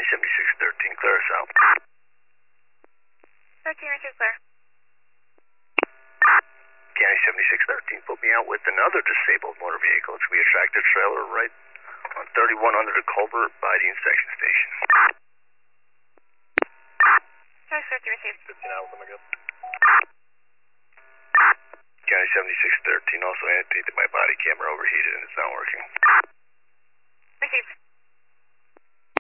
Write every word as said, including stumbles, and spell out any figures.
seventy-six thirteen, clear us out. thirteen, receive clear. County seventy-six thirteen, put me out with another disabled motor vehicle. It's going to be a tractor trailer right on thirty-one under the culvert by the inspection station. County thirteen, received. fifteen hours, let me go. County seventy-six thirteen, also indicated that my body camera overheated and it's not working. Received.